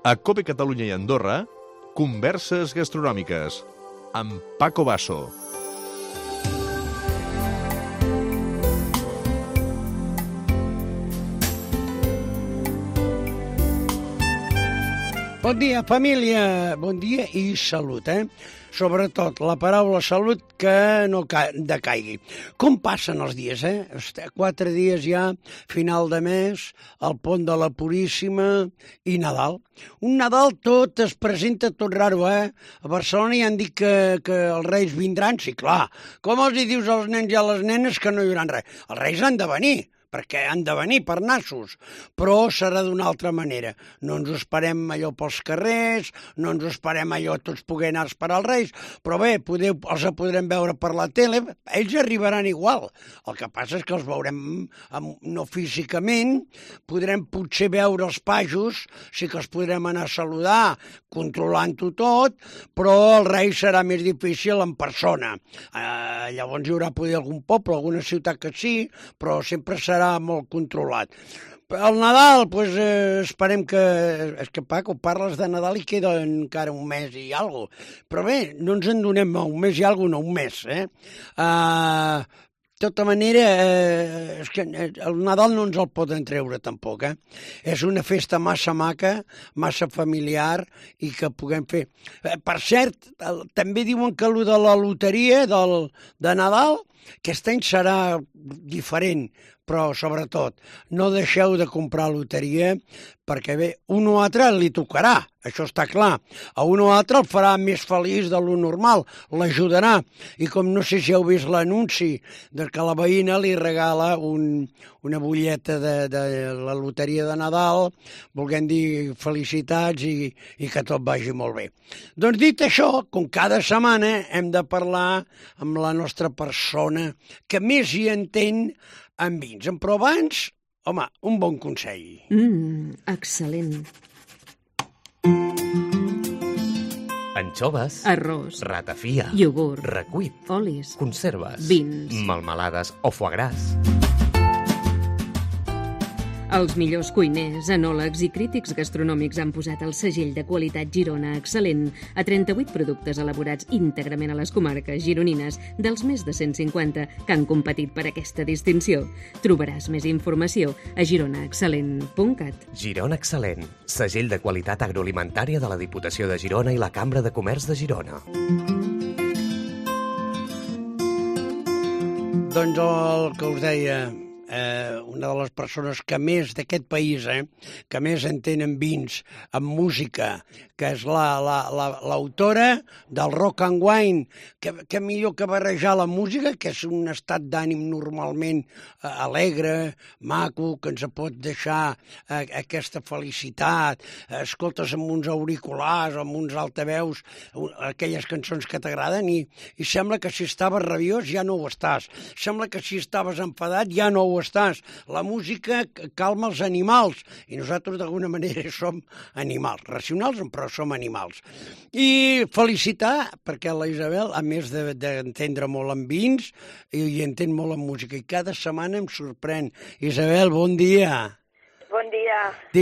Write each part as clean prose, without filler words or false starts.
A COPE Catalunya i Andorra, Converses gastronòmiques, amb Paco Basso. Bon dia, família. Bon dia i salut, Sobretot, la paraula salut que no decaigui. Com passen els dies, 4 dies ja, final de mes, el pont de la Puríssima i Nadal. Un Nadal tot es presenta tot raro, A Barcelona ja han dit que els Reis vindran, sí, clar. Com els hi dius als nens i a les nenes que no hi haurà res? Els Reis han de venir, perquè han de venir per nassos, però serà d'una altra manera. No ens ho esperem allò pels carrers, no ens ho esperem allò tots poder anar a esperar els Reis, però bé, els podrem veure per la tele, ells arribaran igual. El que passa és que els veurem no físicament, podrem potser veure els pajos, sí que els podrem anar a saludar, controlant-ho tot, però el rei serà més difícil en persona. Llavors hi haurà poder algun poble, alguna ciutat que sí, però sempre serà molt controlat. El Nadal, doncs, esperem que... És que, Paco, parles de Nadal i queda encara un mes i alguna cosa. Però bé, no ens en donem un mes i alguna cosa, no, un mes, De tota manera, és que el Nadal no ens el poden treure tampoc, És una festa massa maca, massa familiar i que puguem fer. Per cert, també diuen que allò de la loteria de Nadal, aquest any serà diferent, però sobretot no deixeu de comprar loteria perquè bé, un o altre li tocarà, això està clar. A un o altre el farà més feliç de lo normal, l'ajudarà. I com no sé si heu vist l'anunci de que la veïna li regala una butlleta de la loteria de Nadal, volent dir felicitats i que tot vagi molt bé. Doncs dit això, com cada setmana hem de parlar amb la nostra persona que més hi entén en vins. Però abans, home, un bon consell. Excel·lent. Anxoves, Arròs, ratafia, iogurt, recuit, olis, conserves, vins, melmelades o foie gras. Els millors cuiners, enòlegs i crítics gastronòmics han posat el segell de qualitat Girona Excel·lent a 38 productes elaborats íntegrament a les comarques gironines dels més de 150 que han competit per aquesta distinció. Trobaràs més informació a gironaexcel·lent.cat. Girona Excel·lent, segell de qualitat agroalimentària de la Diputació de Girona i la Cambra de Comerç de Girona. Doncs el que us deia, una de les persones que més d'aquest país, que més entenen vins, amb música, que és l'autora del Rock and Wine, que millor que barrejar la música, que és un estat d'ànim normalment alegre, maco, que ens pot deixar aquesta felicitat, escoltes amb uns auriculars, amb uns altaveus, aquelles cançons que t'agraden, i sembla que si estaves rabiós ja no ho estàs, sembla que si estaves enfadat ja no ho estàs. La música calma els animals, i nosaltres d'alguna manera som animals, racionals, però som animals. I felicitar, perquè la Isabel, a més d'entendre molt en vins, i entén molt en música, i cada setmana em sorprèn. Isabel, bon dia. Bon dia.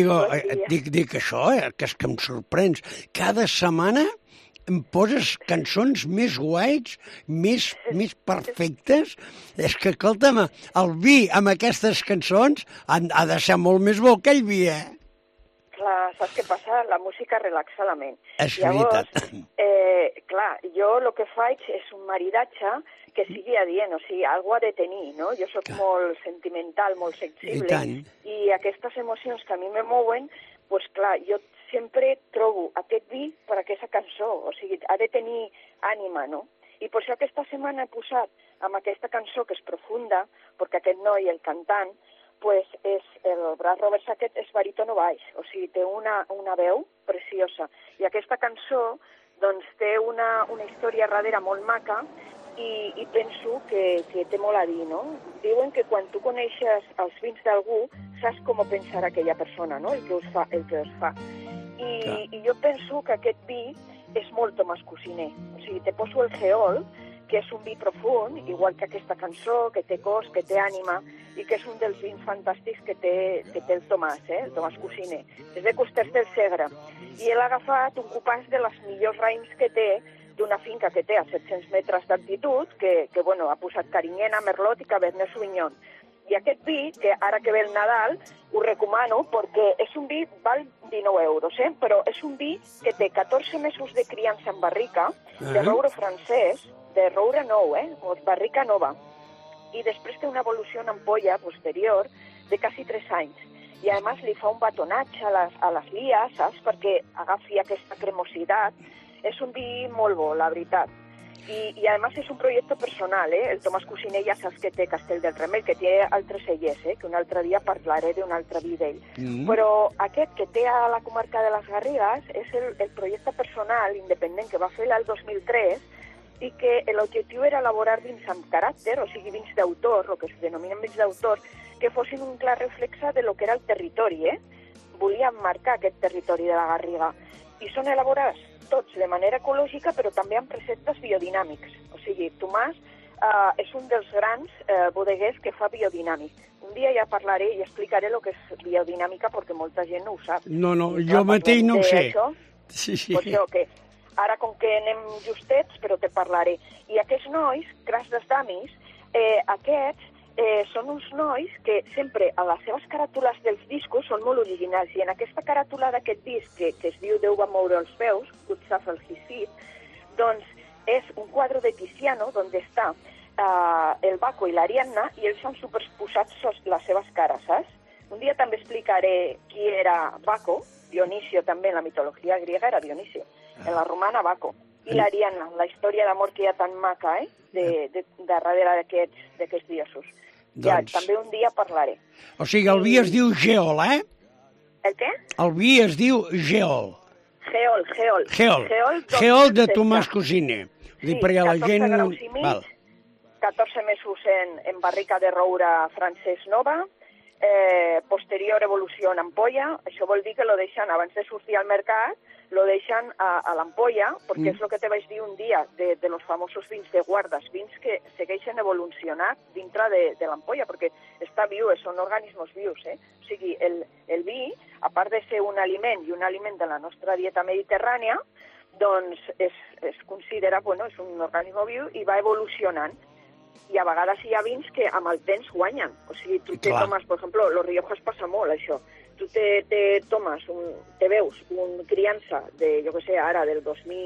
Dic això, que és que em sorprens. Cada setmana em poses cançons més guais, més perfectes. És que, escolta'm, el vi amb aquestes cançons ha de ser molt més bo que el vi, Clar, saps què passa? La música relaxa la ment. És veritat. Clar, jo el que faig és un maridatge que sigui adient, o sigui, algú ha de tenir, no? Jo soc molt sentimental, molt sensible, i aquestes emocions que a mi me mouen, doncs clar, jo sempre trobo aquest vi per aquesta cançó, o sigui, ha de tenir ànima, no? I per això aquesta setmana he posat amb aquesta cançó que és profunda, perquè aquest noi, el cantant, pues és el Brad Robert Sackett és barítono baix, o sigui, té una veu preciosa. I aquesta cançó, doncs, té una història darrere molt maca i penso que té molt a dir, no? Diuen que quan tu coneixes els vins d'algú, saps com pensarà aquella persona, no? El que us fa. I jo penso que aquest vi és molt més cociner. O sigui, te poso el geol, que és un vi profund, igual que aquesta cançó, que té cos, que té ànima, i que és un dels vins fantàstics que té el Tomàs, el Tomàs Cussiner. És de Costers del Segre. I ell ha agafat un cupàs de les millors raïms que té d'una finca que té a 700 metres d'altitud, que ha posat Carinyena, Merlot i Cabernet Sauvignon. I aquest vi, que ara que ve el Nadal, ho recomano perquè és un vi, val 19 euros, però és un vi que té 14 mesos de criança en barrica, de roure francès, de roure nou, o barrica nova. I després té una evolució en ampolla posterior de quasi 3 anys. I a més li fa un batonatge a les lies, saps?, perquè agafi aquesta cremositat. És un vi molt bo, la veritat. I a més és un projecte personal, El Tomàs Cussiner ja saps que té Castell del Remei, que té altres cellers, que un altre dia parlaré d'un altre vi d'ell. Però aquest que té a la comarca de les Garrigues és el projecte personal independent que va fer el 2003 i que l'objectiu era elaborar vins amb caràcter, o sigui, vins d'autor, el que es denominen vins d'autor, que fossin un clar reflexe de lo que era el territori, Volien marcar aquest territori de la Garriga. I són elaborats tots de manera ecològica, però també amb preceptes biodinàmics. O sigui, Tomàs és un dels grans bodeguers que fa biodinàmic. Un dia ja parlaré i explicaré el que és biodinàmica, perquè molta gent no ho sap. No, jo mateix no ho sé. Sí. Pues jo, que ara com que anem justets, però te parlaré. I aquests nois, Cras des d'Amis, aquests són uns nois que sempre a les seves caràtules dels discos són molt originals, i en aquesta caràtula d'aquest disc, que es diu Déu va moure els peus, Good Shuffle His Feet, doncs és un quadre de Tiziano on està el Baco i l'Ariadna, i ells han superposat les seves cares, saps? Un dia també explicaré qui era Baco, Dionisio també, en la mitologia griega era Dionisio, en la romana Baco. I l'Ariadna, la història d'amor que hi ha tan maca, de darrere d'aquests dioses. Ja, també un dia parlaré. O sigui, el vi es diu Geol, El què? El vi es diu Geol. Geol de Tomàs Cussiner. Sí, 14 graus i mig, 14 mesos en barrica de roure francès nova, posterior evolució en ampolla. Això vol dir que lo deixen, abans de sortir al mercat, lo deixen a l'ampolla, perquè és el que te vaig dir un dia de los famosos vins de guardes, vins que segueixen evolucionant dintre de l'ampolla, perquè està viu, són organismes vius, O sigui, el vi, a part de ser un aliment i un aliment de la nostra dieta mediterrània, doncs es considera, és un organisme viu i va evolucionant. I a vegades hi ha vins que amb el temps guanyen. O sigui, tu te tomes, per exemple, los Riojas passa molt, això. Tu te tomes, te veus un criança de, jo què sé, ara del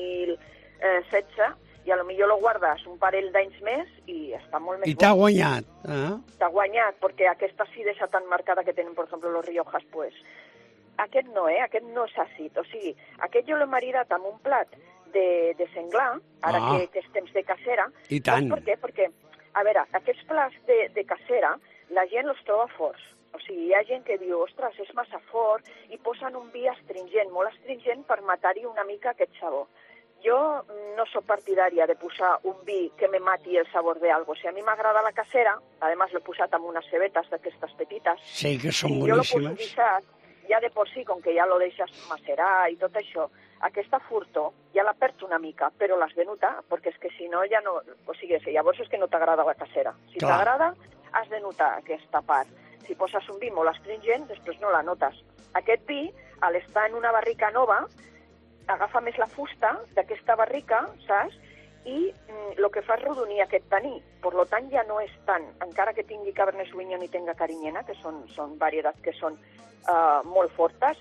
2016, i a lo millor lo guardes un parell d'anys més i està molt més bo. I t'ha guanyat. T'ha guanyat, perquè aquesta acidesa tan marcada que tenen, per exemple, los Riojas, pues, aquest no és àcid. O sigui, aquest jo l'he maridat amb un plat de senglar, ara que és temps de cacera. I tant. Per què? Perquè, a veure, aquests plats de cacera, la gent els troba forts. O sigui, hi ha gent que diu, ostres, és massa fort, i posen un vi astringent, molt astringent, per matar-hi una mica aquest sabor. Jo no soc partidària de posar un vi que me mati el sabor d'algo. O sigui, a mi m'agrada la cacera, a més l'he posat amb unes cebetes d'aquestes petites. Sí, que són boníssimes. Jo l'he posat guisat, ja de por sí, com que ja lo deixes macerar i tot això, aquesta furtor ja la perd una mica, però l'has de notar, perquè és que si no ja no... O sigui, llavors és que no t'agrada la cacera. Si t'agrada, has de notar aquesta part. Si poses un vi molt astringent, després no la notes. Aquest vi, a l'estar en una barrica nova, agafa més la fusta d'aquesta barrica, saps? I el que fa és rodonir aquest taní. Per tant, ja no és tant, encara que tingui Cabernet Sauvignon i tenga Carinyena, que són varietats que són molt fortes,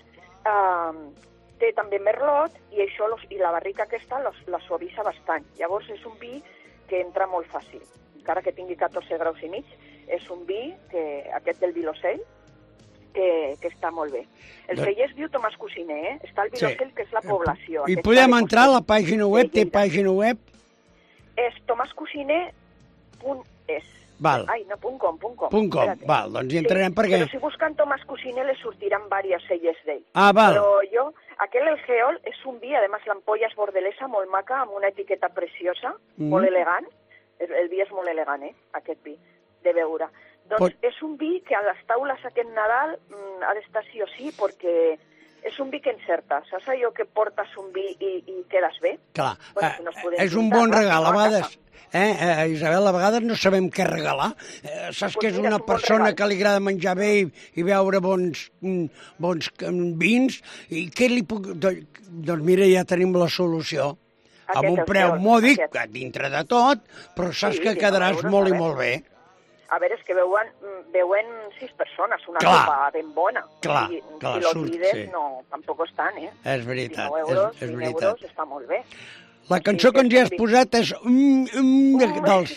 té també Merlot, i això i la barrica aquesta la suavitza bastant. Llavors és un vi que entra molt fàcil. Encara que tingui 14 graus i mig, és un vi, aquest del Vilosell, que està molt bé. El celler es diu Tomàs Cussiner, està al Vilosell, que és la població. I podem entrar a la pàgina web, té pàgina web? És tomascussiner.es. Val. Ai, no, .com. Val, doncs hi entrarem perquè... Però si busquen Tomàs Cussiner les sortiran diverses celles d'ell. Val. Però jo, aquell El Geol és un vi, a més l'ampolla és bordelesa, molt maca, amb una etiqueta preciosa, molt elegant. El vi és molt elegant, aquest vi, de beure. Doncs és un vi que a les taules aquest Nadal ha d'estar sí o sí, perquè és un vi que encerta. Saps allò que portes un vi i quedes bé? Clar, Bueno, és un bon regal, a vegades. Isabel, a vegades no sabem què regalar. Saps que és una persona que li agrada menjar bé i beure bons vins, i què li puc... Doncs mira, ja tenim la solució. Amb un preu mòdic, dintre de tot, però saps que quedaràs molt i molt bé. A veure, és que veuen 6 persones, una copa ben bona. Clar, si l'olvides, no, tampoc estan, eh? És veritat, 19 euros està molt bé. La cançó que ens hi has posat és dolç.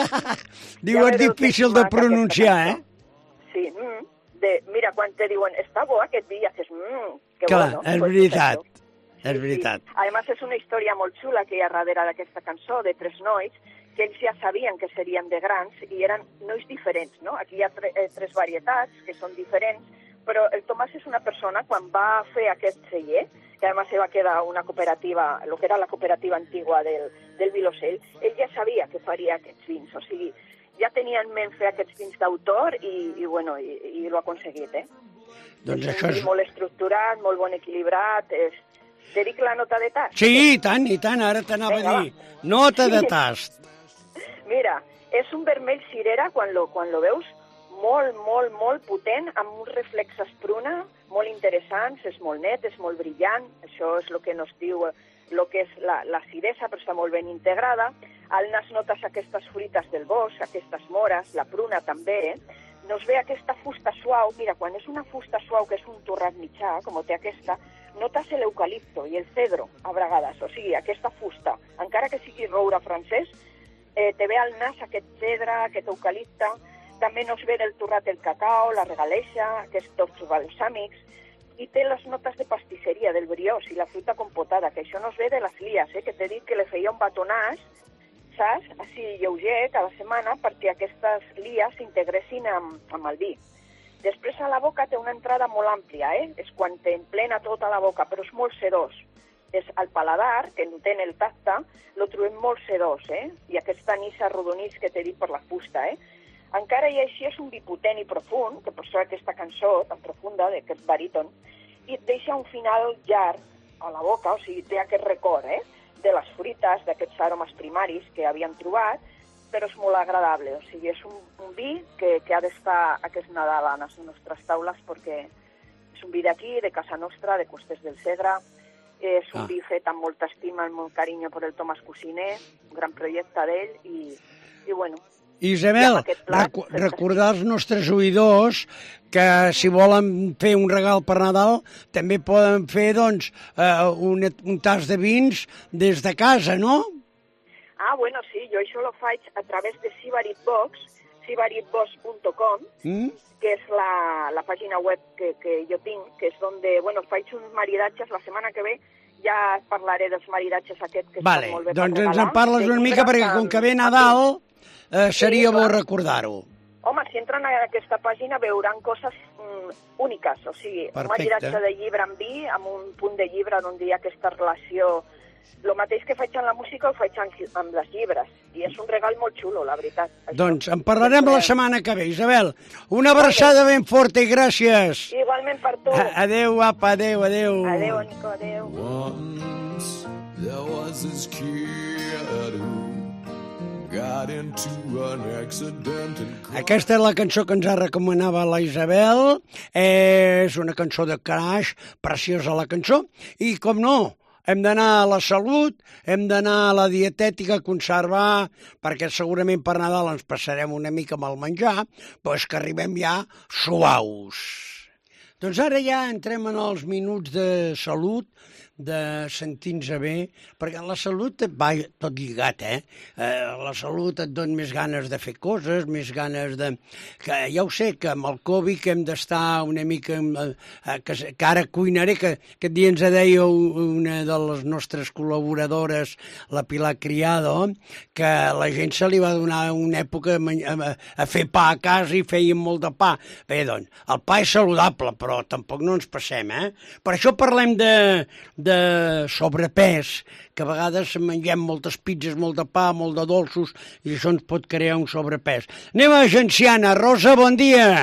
Diu, és difícil de pronunciar, eh? Sí, mira, quan te diuen, està bo aquest vi, haces, que clar, bueno. És veritat, és veritat. A més, és una història molt xula que hi ha darrere d'aquesta cançó, de 3 nois, que ells ja sabien que serien de grans i eren nois diferents, no? Aquí hi ha 3 varietats que són diferents, però el Tomàs és una persona, quan va fer aquest celler, que a més se va quedar una cooperativa, el que era la cooperativa antigua del Vilosell, ell ja sabia que faria aquests vins, o sigui, ja tenia en ment fer aquests vins d'autor i l'ho ha aconseguit, eh? Doncs és un vi molt estructurat, molt bon equilibrat, te dic la nota de tast? Sí, i tant, ara t'anava a dir. Nota de tast. Mira, és un vermell cirera, quan lo veus, molt potent, amb uns reflexes pruna, molt interessants, és molt net, és molt brillant, això és el que nos diu el que és l'acidesa, però està molt ben integrada. Al nas notes aquestes fruites del bosc, aquestes mores, la pruna també, nos ve aquesta fusta suau. Mira, quan és una fusta suau, que és un torrat mitjà, com té aquesta, notes l'eucalipto i el cedro, a vegades. O sigui, aquesta fusta, encara que sigui roure francès, te ve al nas aquest cedre, aquest eucalipte. També nos ve del torrat el cacao, la regaleixa, aquests tords balsàmics, i té les notes de pastisseria, del briós i la fruita compotada, que això nos ve de les lies, que t'he dit que le feia un batonàs, saps? Així lleuger, cada setmana, perquè aquestes lies s'integressin amb el vi. Després a la boca té una entrada molt àmplia, és quan t'emplena tota la boca, però és molt sedós. És el paladar, que no té el tacte, lo trobem molt sedós, i aquest anís arrodonits que t'he dit per la fusta, Encara i així és un vi potent i profund, que per això aquesta cançó tan profunda, d'aquest baríton, i et deixa un final llarg a la boca, o sigui, té aquest record, de les fruites, d'aquests aromes primaris que havíem trobat, però és molt agradable, o sigui, és un vi que ha d'estar aquest Nadal a les nostres taules, perquè és un vi d'aquí, de casa nostra, de Costers del Segre, és un vi fet amb molta estima, amb molt carinyo per el Tomàs Cussiner, un gran projecte d'ell, i bueno... Isabel, recordar als nostres oïdors que si volen fer un regal per Nadal també poden fer, doncs, un tas de vins des de casa, no? Bueno, sí, jo això lo faig a través de Sibaritbox, sibaritbox.com, que és la pàgina web que jo tinc, que és on faig uns maridatges. La setmana que ve ja parlaré dels maridatges aquests que estan molt bé per regalar. Doncs ens en parles una mica, perquè com que ve Nadal... seria bo recordar-ho. Home, si entren a aquesta pàgina veuran coses úniques, o sigui, un maridatge de llibre amb vi, amb un punt de llibre on hi ha aquesta relació. El mateix que faig amb la música ho faig amb les llibres, i és un regal molt xulo, la veritat. Doncs en parlarem la setmana que ve, Isabel. Una abraçada ben forta i gràcies. Igualment per tu. Adéu, apa, adéu. Adéu, Nico, adéu. Once there was this kid who got into an accident and... Aquesta és la cançó que ens ha recomanava la Isabel. És una cançó de Crash, preciosa la cançó. I, com no, hem d'anar a la salut, hem d'anar a la dietètica a conservar, perquè segurament per Nadal ens passarem una mica amb el menjar, però és que arribem ja suaus. Doncs ara ja entrem en els minuts de salut, de sentir-nos bé, perquè la salut va tot lligat, La salut et dona més ganes de fer coses, més ganes de... Ja ho sé, que amb el Covid que hem d'estar una mica... Que ara cuinaré, que aquest dia ens deia una de les nostres col·laboradores, la Pilar Criado, que la gent se li va donar una època a fer pa a casa i feien molt de pa. Bé, doncs, el pa és saludable, però tampoc no ens passem, Per això parlem de sobrepès, que a vegades mengem moltes pizzas, molt de pa, molt de dolços, i això ens pot crear un sobrepès. Anem a Genciana. Rosa, bon dia.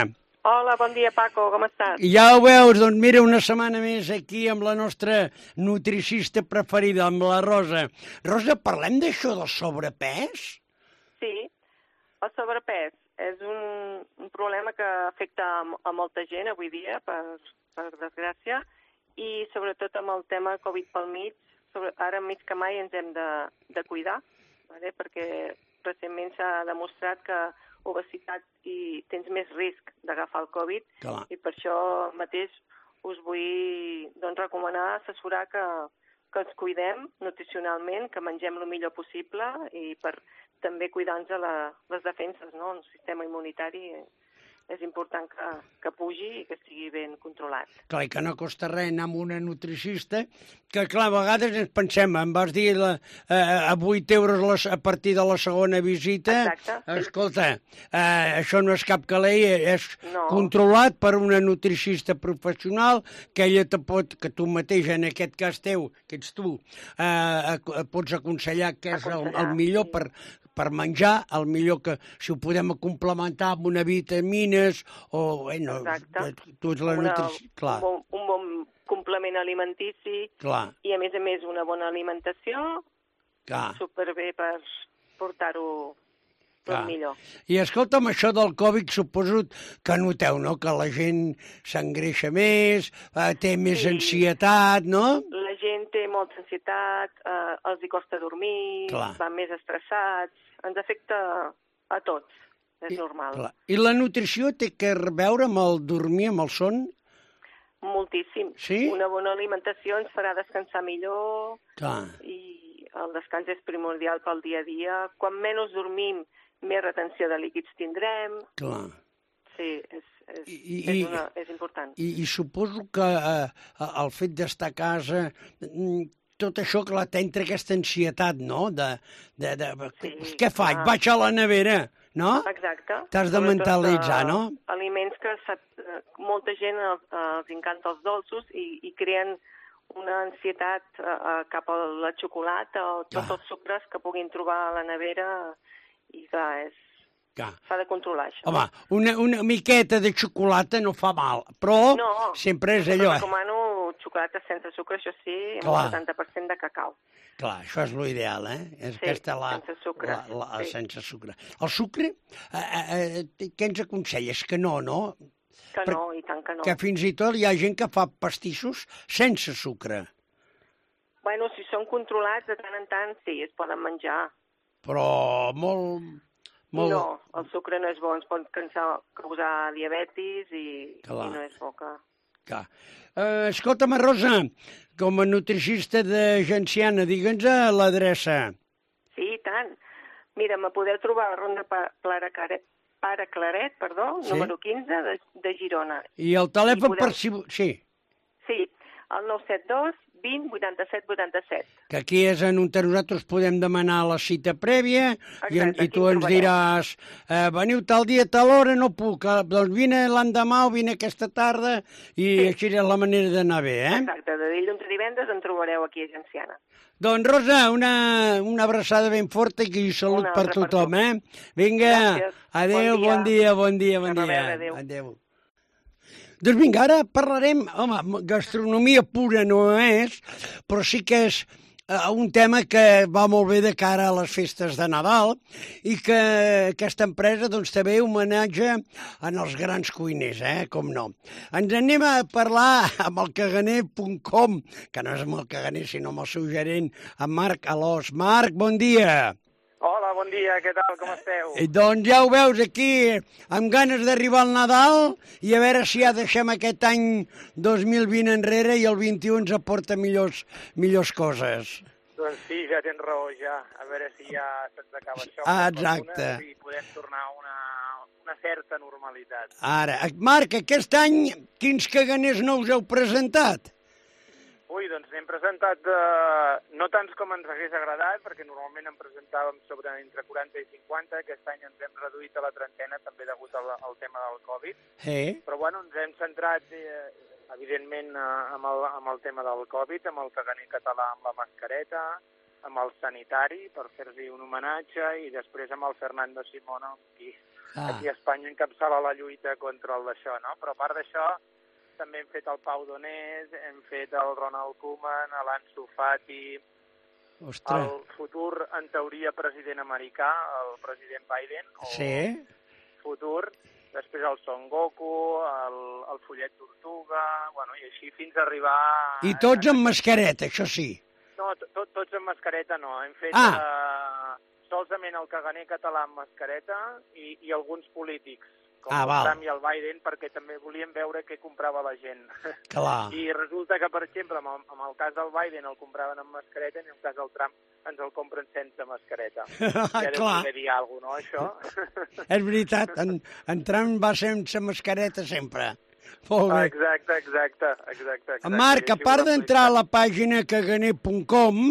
Hola, bon dia, Paco, com estàs? Ja ho veus, doncs mira, una setmana més aquí amb la nostra nutricista preferida, amb la Rosa. Rosa, parlem d'això del sobrepès? Sí, el sobrepès és un problema que afecta a molta gent avui dia, per desgràcia, i sobretot amb el tema Covid pel mig, ara més que mai ens hem de cuidar, vale? Perquè recentment s'ha demostrat que obesitat i tens més risc d'agafar el Covid. Clar. I per això mateix us vull recomanar, assessorar que ens cuidem nutricionalment, que mengem el millor possible i per també cuidar-nos de les defenses, no? El sistema immunitari és important que pugi i que estigui ben controlat. Clar, i que no costa res anar amb una nutricista, que clar, a vegades ens pensem, em vas dir a 8 euros a partir de la segona visita. Exacte. Escolta, això no és cap calei, és controlat per una nutricista professional, que ella que tu mateix, en aquest cas teu, que ets tu, pots aconsellar què és el millor per menjar, el millor que si ho podem complementar amb una vitamines o... Tu ets la nutrició... Un bon complement alimentici i, a més, una bona alimentació, superbé per portar-ho tot millor. I escolta'm, això del Covid suposo que noteu, no?, que la gent s'engreixa més, té més ansietat, no? La gent té molta ansietat, els hi costa dormir, van més estressats, ens afecta a tots, és normal. I la nutrició té que veure amb el dormir, amb el son? Moltíssim. Sí? Una bona alimentació ens farà descansar millor i el descans és primordial pel dia a dia. Quan menys dormim, més retenció de líquids tindrem. Clar. Sí, és important. I suposo que el fet d'estar a casa, tot això, clar, t'entra aquesta ansietat, no? Què faig? Vaig a la nevera, no? Exacte. T'has de mentalitzar, no? Aliments que molta gent els encanta els dolços i creen una ansietat cap a la xocolata o tots els sucres que puguin trobar a la nevera i clar, s'ha de controlar això. Home, una miqueta de xocolata no fa mal, però sempre és allò. No, recomano xocolata sense sucre, això sí, amb un 70% de cacau. Clar, això és l'ideal, eh? Sí, sense sucre. Sense sucre. El sucre, què ens aconselles? Que no, no? Que no, i tant que no. Que fins i tot hi ha gent que fa pastissos sense sucre. Bueno, si són controlats, de tant en tant, sí, es poden menjar. Però molt... No, el sucre no és bo, ens pot causar diabetis i no és bo que... Escolta'm, Rosa, com a nutricista d'agenciana, digue'ns l'adreça. Sí, i tant. Mira, me podeu trobar a la Ronda Pare Claret, número 15 de Girona. I el telèfon per si... Sí. Sí, el 972 20 87 87. Que aquí és on nosaltres podem demanar la cita prèvia i tu ens diràs veniu tal dia, tal hora, no puc, doncs vine l'endemà o vine aquesta tarda i així és la manera d'anar bé, eh? Exacte, de dilluns a divendres en trobareu aquí a Agenciana. Doncs Rosa, una abraçada ben forta i salut per tothom, eh? Vinga, adéu, bon dia. Adéu. Doncs vinga, ara parlarem, home, gastronomia pura no és, però sí que és un tema que va molt bé de cara a les festes de Nadal i que aquesta empresa doncs també homenatge en els grans cuiners, com no. Ens anem a parlar amb el caganer.com, que no és amb el caganer sinó amb el seu gerent, en Marc Alòs. Marc, bon dia. Hola, bon dia, què tal, com esteu? Doncs ja ho veus aquí, amb ganes d'arribar al Nadal i a veure si ja deixem aquest any 2020 enrere i el 21 ens aporta millors coses. Doncs sí, ja tens raó, ja. A veure si ja se'ns acaba això. Exacte. I podem tornar a una certa normalitat. Ara, Marc, aquest any quins caganers nous heu presentat? Ui, doncs n'hem presentat no tants com ens hagués agradat, perquè normalment en presentàvem entre 40 i 50. Aquest any ens hem reduït a la trentena, també degut al tema del Covid. Però bueno, ens hem centrat, evidentment, amb el tema del Covid, amb el caganer català amb la mascareta, amb el sanitari, per fer-li un homenatge, i després amb el Fernando Simón, amb qui aquí a Espanya encapçala la lluita contra el d'això, no? Però a part d'això, també hem fet el Pau Donés, hem fet el Ronald Koeman, l'Ansu Fati, el futur, en teoria, president americà, el president Biden, o futur, després el Son Goku, el Follet Tortuga, bueno, i així fins a arribar... I tots amb mascareta, això sí. No, tots amb mascareta no. Hem fet solament el caganer català amb mascareta i alguns polítics, com el Trump i el Biden, perquè també volíem veure què comprava la gent. Clar. I resulta que, per exemple, amb el cas del Biden el compraven amb mascareta i en el cas del Trump ens el compren sense mascareta. Ja deu poder dir alguna cosa, no, això? És veritat, en Trump va sense mascareta sempre. Molt bé. Exacte. Marc, a part d'entrar a la pàgina caganer.com,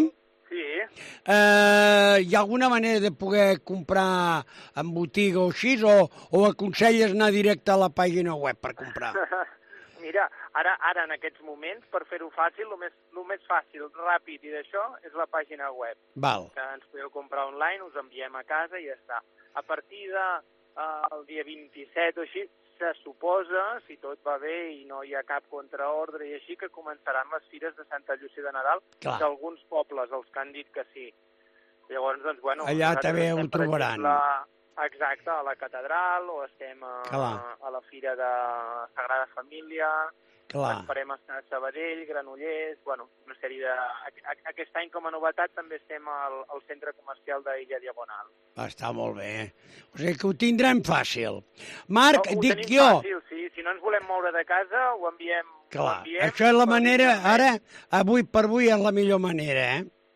hi ha alguna manera de poder comprar en botiga o així, o aconselles anar directe a la pàgina web per comprar? Mira, ara en aquests moments, per fer-ho fàcil, el més fàcil, ràpid i d'això, és la pàgina web. Val. Que ens podeu comprar online, us enviem a casa i ja està. A partir del dia 27 o així, se suposa, si tot va bé i no hi ha cap contraordre i així, que començaran les fires de Santa Llúcia de Nadal d'alguns pobles, els que han dit que sí. Llavors, doncs, bueno... Allà també ho trobaran. Exacte, a la catedral, o estem a la Fira de Sagrada Família, esperem estar a Sabadell, Granollers, bueno, una sèrie de... Aquest any, com a novetat, també estem al centre comercial d'Illa Diagonal. Està molt bé. O sigui que ho tindrem fàcil. Marc, dic jo... Ho tenim fàcil, sí. Si no ens volem moure de casa, ho enviem. Clar, això és la manera... Ara, avui per avui, és la millor manera,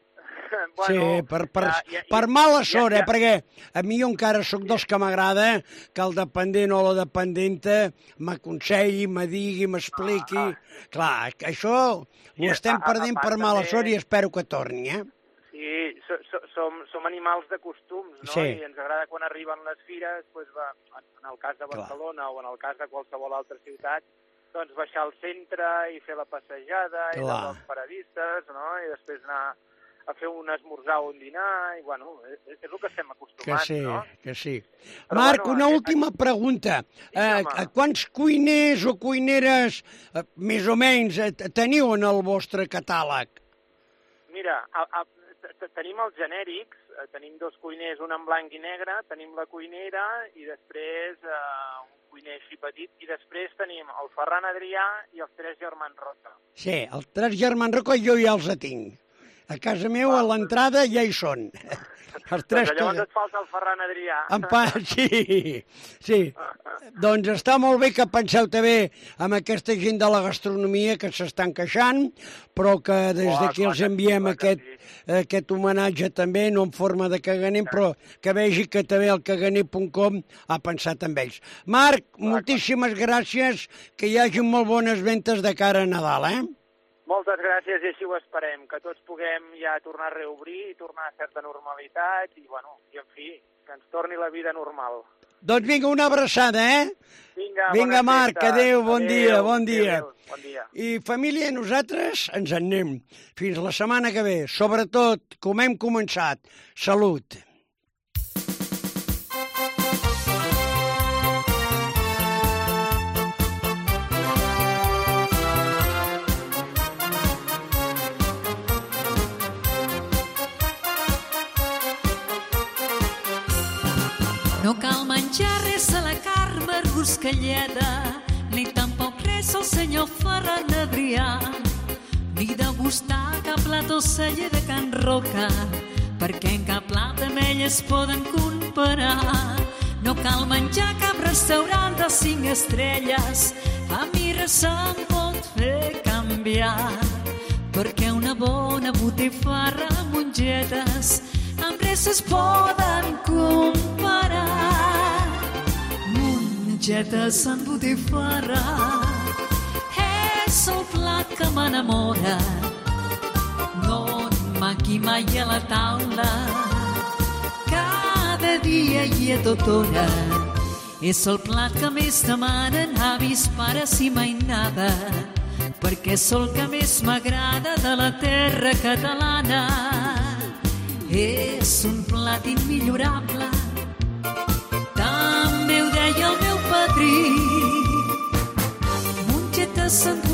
Sí, per mala sort, perquè a mi jo encara sóc dels que m'agrada que el dependent o la dependenta m'aconselli, me digui, m'expliqui. Clar, això ho estem perdent per mala sort i espero que torni, Sí, som animals de costums, no? I ens agrada quan arriben les fires, en el cas de Barcelona o en el cas de qualsevol altra ciutat, doncs baixar al centre i fer la passejada i veure els paradistes, no? I després anar a fer un esmorzar o un dinar, i bueno, és el que estem acostumats, no? Que sí. Marc, una última pregunta. Quants cuiners o cuineres, més o menys, teniu en el vostre catàleg? Mira, tenim els genèrics, tenim 2 cuiners, un en blanc i negre, tenim la cuinera i després un cuiner així petit, i després tenim el Ferran Adrià i els 3 germans Roca. Sí, els 3 germans Roca jo ja els tinc. A casa meva, a l'entrada, ja hi són. Llavors et falta el Ferran Adrià. Sí. Doncs està molt bé que penseu també amb aquesta gent de la gastronomia que s'estan queixant, però que des d'aquí els enviem aquest homenatge també, no en forma de caganer, però que vegi que també el caganer.com ha pensat en ells. Marc, moltíssimes gràcies, que hi hagi molt bones ventes de cara a Nadal, Moltes gràcies i així ho esperem, que tots puguem ja tornar a reobrir i tornar a certa normalitat i, bueno, i en fi, que ens torni la vida normal. Doncs vinga, una abraçada, Vinga, Marc, adéu, bon dia. Bon dia. I família, nosaltres ens en anem. Fins la setmana que ve. Sobretot, com hem començat, salut. No cal menjar res a la Carme Ruscalleda, ni tampoc res al senyor Ferran Adrià, ni degustar cap plat o celler de Can Roca, perquè en cap plat amb ell es poden comparar. No cal menjar cap restaurant de 5 estrelles, a mi res se'm pot fer canviar, perquè una bona botifarra amb mongetes amb res es poden comparar. Mongetes amb botifarra és el plat que m'enamora. No em manqui mai a la taula, cada dia i a tota hora. És el plat que més demanen avis, pares i mainada, perquè és el que més m'agrada de la terra catalana. És un plat immillorable, també i el meu padrí. Mongeta Sant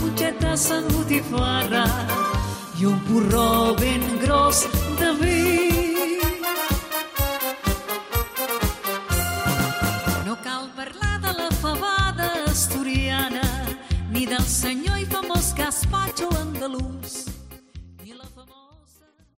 Botifarra, i un porró ben gros de vi.